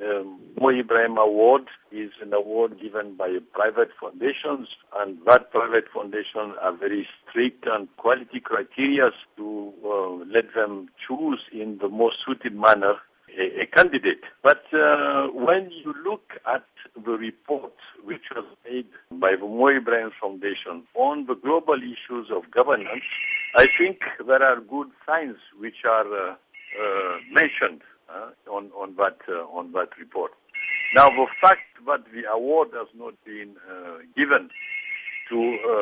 Mo Ibrahim Award is an award given by private foundations, and that private foundation are very strict on quality criteria to let them choose in the most suited manner a candidate. But when you look at the report which was made by the Mo Ibrahim Foundation on the global issues of governance, I think there are good signs which are mentioned on that report. Now, the fact that the award has not been given to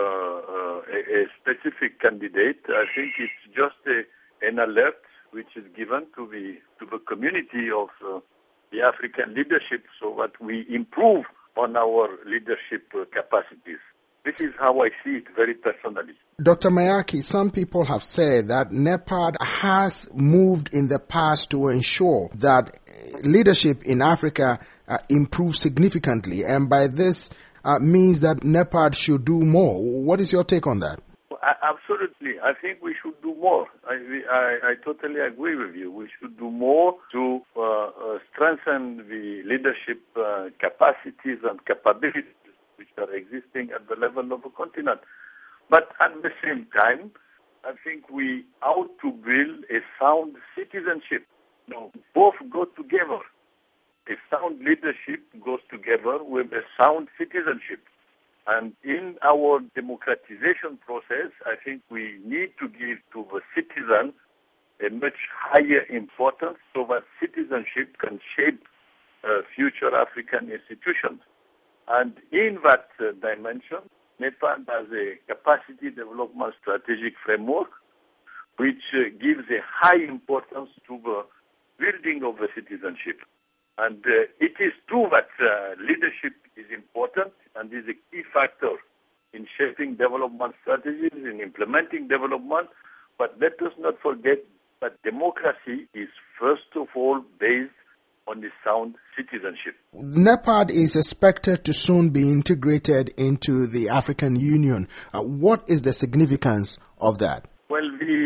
a specific candidate, I think it's just an alert which is given to the community of the African leadership so that we improve on our leadership capacities. This is how I see it very personally. Dr. Mayaki, some people have said that NEPAD has moved in the past to ensure that leadership in Africa improves significantly, and by this means that NEPAD should do more. What is your take on that? Absolutely. I think we should do more. I totally agree with you. We should do more to strengthen the leadership capacities and capabilities which are existing at the level of the continent. But at the same time, I think we ought to build a sound citizenship. Both go together. A sound leadership goes together with a sound citizenship. And in our democratization process, I think we need to give to the citizen a much higher importance so that citizenship can shape future African institutions. And in that dimension, NEPAD has a capacity development strategic framework which gives a high importance to the building of the citizenship. And it is true that leadership is important and is a key factor in shaping development strategies, in implementing development. But let us not forget that democracy is first of all based on the sound citizenship. NEPAD is expected to soon be integrated into the African Union. What is the significance of that? Well,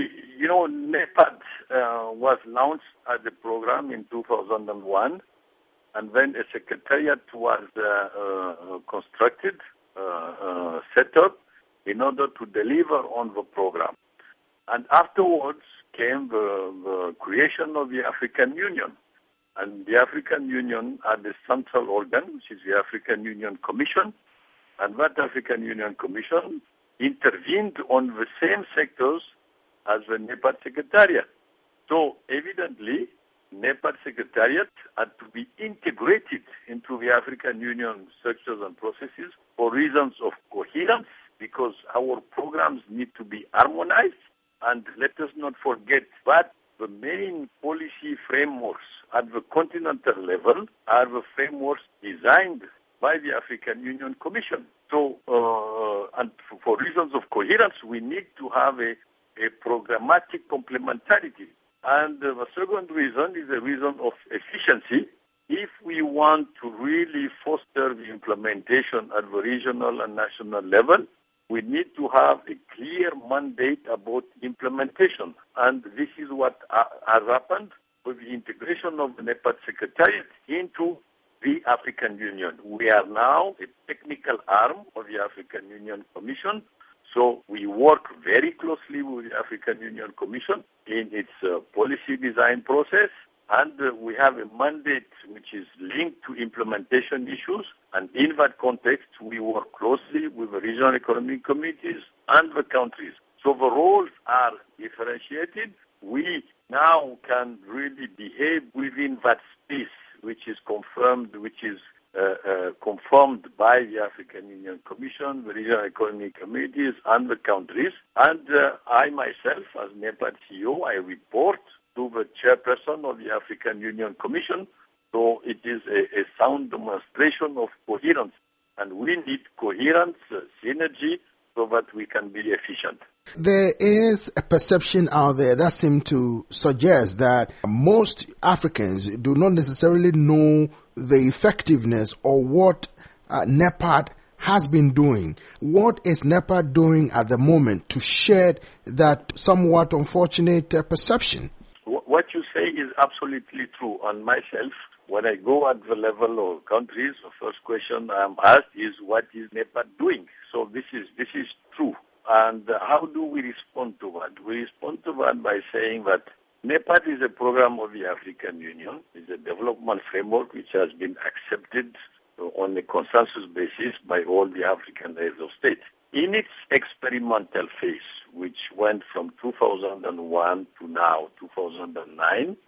NEPAD was launched as a program in 2001. And then a secretariat was constructed, set up in order to deliver on the program. And afterwards came the creation of the African Union. And the African Union had a central organ, which is the African Union Commission. And that African Union Commission intervened on the same sectors as the NEPAD Secretariat. So evidently, NEPAD Secretariat had to be integrated into the African Union structures and processes for reasons of coherence, because our programs need to be harmonized. And let us not forget that the main policy frameworks at the continental level are the frameworks designed by the African Union Commission. So, and for reasons of coherence, we need to have a programmatic complementarity. And the second reason is a reason of efficiency. If we want to really foster the implementation at the regional and national level, we need to have a clear mandate about implementation. And this is what has happened with the integration of the NEPAD Secretariat into the African Union. We are now a technical arm of the African Union Commission. So we work very closely with the African Union Commission in its policy design process, and we have a mandate which is linked to implementation issues. And in that context, we work closely with the regional economic committees and the countries. So the roles are differentiated. We now can really behave within that space, which is confirmed, confirmed by the African Union Commission, the regional economic committees, and the countries. And I myself, as NEPAD CEO, I report to the chairperson of the African Union Commission. So it is a sound demonstration of coherence. And we need coherence, synergy, so that we can be efficient. There is a perception out there that seems to suggest that most Africans do not necessarily know the effectiveness or what NEPAD has been doing. What is NEPAD doing at the moment to shed that somewhat unfortunate perception? What you say is absolutely true. And myself, when I go at the level of countries, the first question I'm asked is, what is NEPAD doing? So this is true. And how do we respond to that? We respond to that by saying that NEPAD is a program of the African Union. It's a development framework which has been accepted on a consensus basis by all the African heads of state. In its experimental phase, which went from 2001 to now, 2009,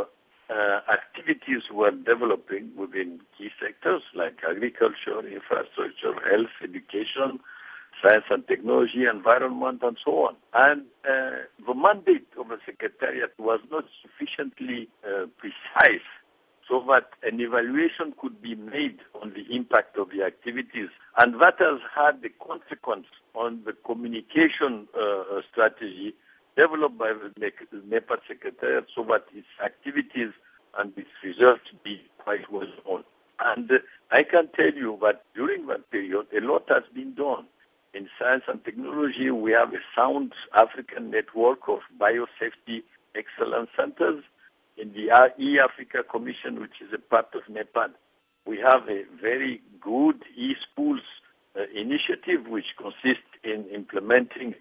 activities were developing within key sectors like agriculture, infrastructure, health, education, science and technology, environment, and so on. And the mandate of the Secretariat was not sufficiently precise so that an evaluation could be made on the impact of the activities. And that has had the consequence on the communication strategy developed by the NEPAD Secretariat so that its activities and its results be quite well known. And I can tell you that during that period, a lot has been done. In science and technology, we have a sound African network of biosafety excellence centers. In the E-Africa Commission, which is a part of NEPAD, we have a very good e-schools initiative, which consists in implementing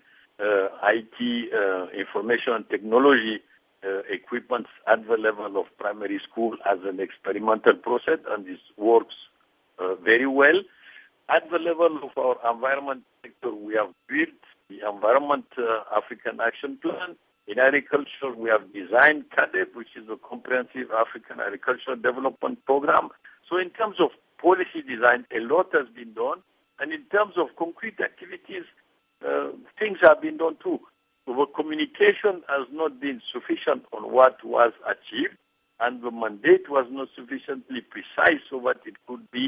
IT, information and technology equipment at the level of primary school as an experimental process, and this works very well. At the level of our environment sector, we have built the Environment African Action Plan. In agriculture, we have designed CAADP, which is a comprehensive African agricultural development program. So in terms of policy design, a lot has been done. And in terms of concrete activities, things have been done too. So the communication has not been sufficient on what was achieved, and the mandate was not sufficiently precise so that it could be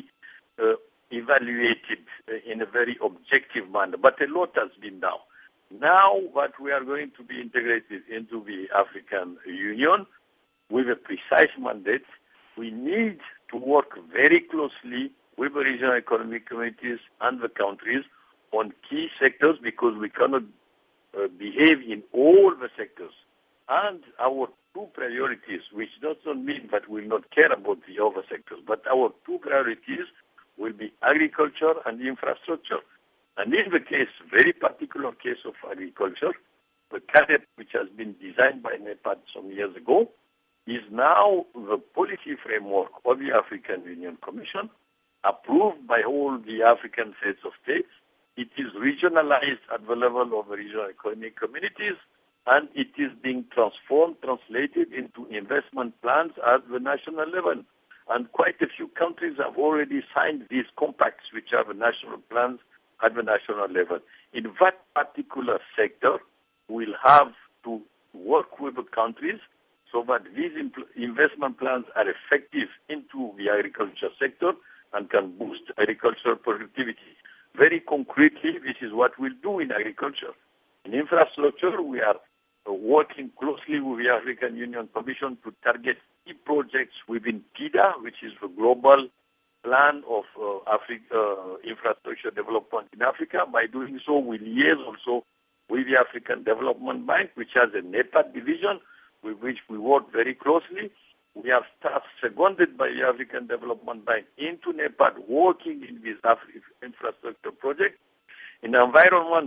evaluated in a very objective manner. But a lot has been done. Now that we are going to be integrated into the African Union with a precise mandate, we need to work very closely with the regional economic communities and the countries on key sectors, because we cannot behave in all the sectors. And our two priorities, which doesn't mean that we will not care about the other sectors, but our two priorities will be agriculture and infrastructure. And in the case, very particular case of agriculture, the CAADP, which has been designed by NEPAD some years ago, is now the policy framework of the African Union Commission, approved by all the African heads of states. It is regionalized at the level of the regional economic communities, and it is being translated into investment plans at the national level. And quite a few countries have already signed these compacts, which are the national plans at the national level. In that particular sector, we'll have to work with the countries so that these investment plans are effective into the agriculture sector and can boost agricultural productivity. Very concretely, this is what we'll do in agriculture. In infrastructure, we are working closely with the African Union Commission to target key projects within PIDA, which is the global plan of infrastructure development in Africa. By doing so, we liaise also with the African Development Bank, which has a NEPAD division with which we work very closely. We have staff seconded by the African Development Bank into NEPAD working in this infrastructure project. In environment,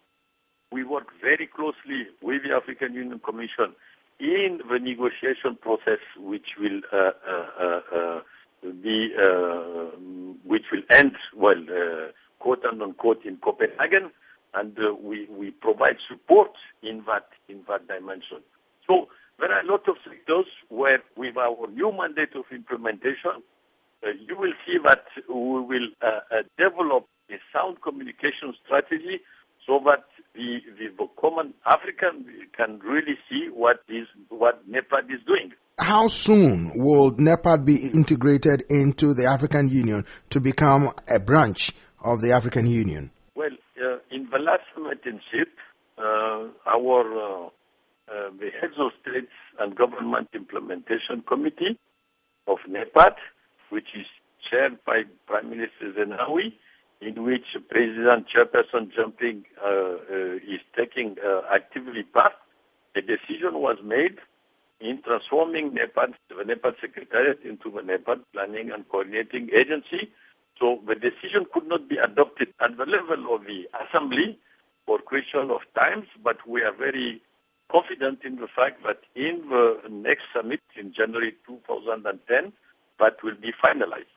we work very closely with the African Union Commission in the negotiation process, which will end, quote and unquote, in Copenhagen, and we provide support in that dimension. So there are a lot of sectors where, with our new mandate of implementation, you will see that we will develop a sound communication strategy so that the common African can really see what NEPAD is doing. How soon will NEPAD be integrated into the African Union to become a branch of the African Union? Well, in the last meetingship, the heads of states and government implementation committee of NEPAD, which is chaired by Prime Minister Zenawi, in which President Chairperson Jumping is taking actively part, a decision was made in transforming the NEPAD Secretariat into the NEPAD Planning and Coordinating Agency. So the decision could not be adopted at the level of the Assembly for question of times, but we are very confident in the fact that in the next summit in January 2010, that will be finalized.